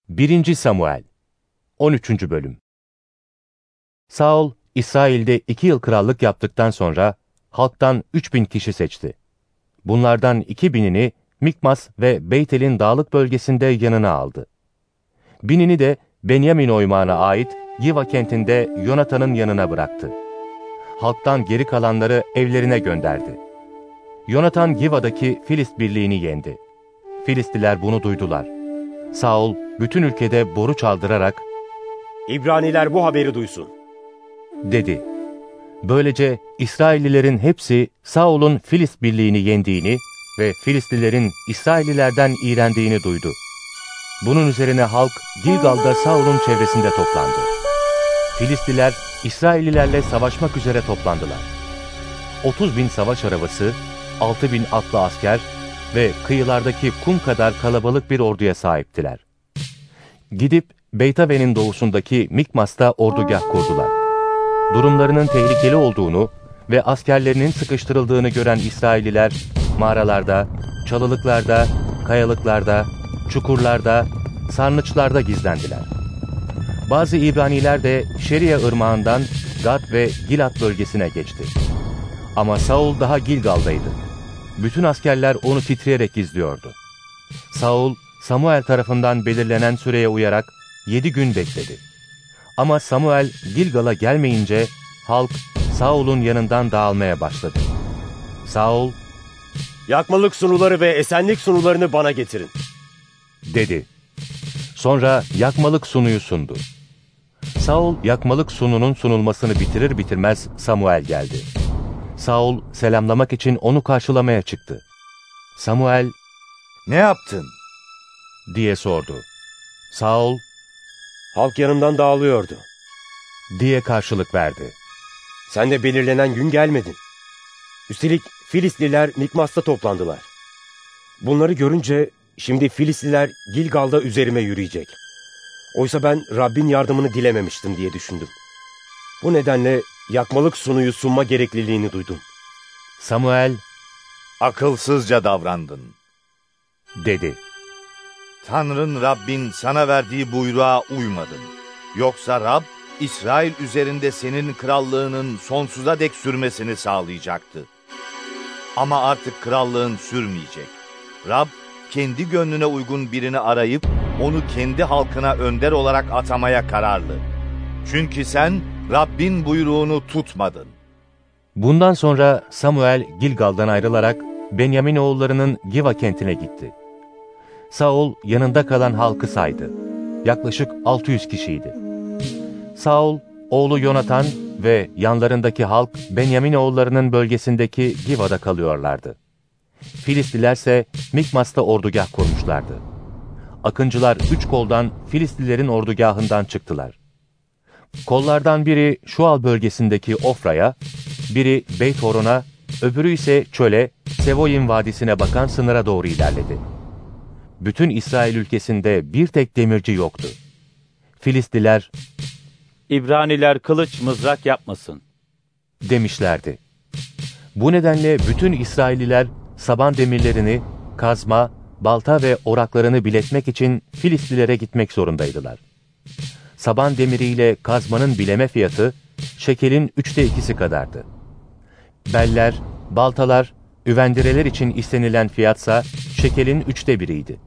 1. Samuel 13. Bölüm. Saul, İsrail'de 2 yıl krallık yaptıktan sonra halktan 3000 kişi seçti. Bunlardan 2000'ini Mikmas ve Beytel'in dağlık bölgesinde yanına aldı. 1000'ini de Benyamin oymağına ait Giva kentinde Yonatan'ın yanına bıraktı. Halktan geri kalanları evlerine gönderdi. Yonatan Giva'daki Filist birliğini yendi. Filistliler bunu duydular. Saul bütün ülkede boru çaldırarak "İbraniler bu haberi duysun," dedi. Böylece İsraillilerin hepsi Saul'un Filist birliğini yendiğini ve Filistlilerin İsraillilerden iğrendiğini duydu. Bunun üzerine halk Gilgal'da Saul'un çevresinde toplandı. Filistliler İsraillilerle savaşmak üzere toplandılar. 30.000 savaş arabası, 6.000 atlı asker ve kıyılardaki kum kadar kalabalık bir orduya sahiptiler. Gidip Beytaven'in doğusundaki Mikmas'ta ordugah kurdular. Durumlarının tehlikeli olduğunu ve askerlerinin sıkıştırıldığını gören İsrailliler mağaralarda, çalılıklarda, kayalıklarda, çukurlarda, sarnıçlarda gizlendiler. Bazı İbraniler de Şeriya ırmağından Gad ve Gilat bölgesine geçti. Ama Saul daha Gilgal'daydı. Bütün askerler onu titreyerek izliyordu. Saul, Samuel tarafından belirlenen süreye uyarak 7 gün bekledi. Ama Samuel Gilgal'a gelmeyince halk Saul'un yanından dağılmaya başladı. Saul, "Yakmalık sunuları ve esenlik sunularını bana getirin," dedi. Sonra yakmalık sunuyu sundu. Saul yakmalık sununun sunulmasını bitirir bitirmez Samuel geldi. Saul selamlamak için onu karşılamaya çıktı. Samuel, "Ne yaptın?" diye sordu. Saul, "Halk yanımdan dağılıyordu," diye karşılık verdi. "Sen de belirlenen gün gelmedin. Üstelik Filistliler Mikmas'ta toplandılar. Bunları görünce şimdi Filistliler Gilgal'da üzerime yürüyecek. Oysa ben Rabbin yardımını dilememiştim diye düşündüm. Bu nedenle yakmalık sunuyu sunma gerekliliğini duydum." Samuel, "Akılsızca davrandın," dedi. "Tanrın Rabbin sana verdiği buyruğa uymadın. Yoksa Rab, İsrail üzerinde senin krallığının sonsuza dek sürmesini sağlayacaktı. Ama artık krallığın sürmeyecek. Rab, kendi gönlüne uygun birini arayıp, onu kendi halkına önder olarak atamaya kararlı. Çünkü sen, Rabbin buyruğunu tutmadın." Bundan sonra Samuel Gilgal'dan ayrılarak Benyamin oğullarının Giva kentine gitti. Saul yanında kalan halkı saydı. Yaklaşık 600 kişiydi. Saul, oğlu Yonatan ve yanlarındaki halk Benyamin oğullarının bölgesindeki Giva'da kalıyorlardı. Filistlilerse Mikmas'ta ordugah kurmuşlardı. Akıncılar 3 koldan Filistlilerin ordugahından çıktılar. Kollardan biri Şual bölgesindeki Ofra'ya, biri Beyt-Horon'a, öbürü ise çöle, Sevoyim Vadisi'ne bakan sınıra doğru ilerledi. Bütün İsrail ülkesinde bir tek demirci yoktu. Filistliler, "İbraniler kılıç mızrak yapmasın," demişlerdi. Bu nedenle bütün İsrailliler saban demirlerini, kazma, balta ve oraklarını biletmek için Filistlilere gitmek zorundaydılar. Saban demiriyle kazmanın bileme fiyatı şekelin 2'si kadardı. Beller, baltalar, üvendireler için istenilen fiyatsa şekelin 1/3'iydi.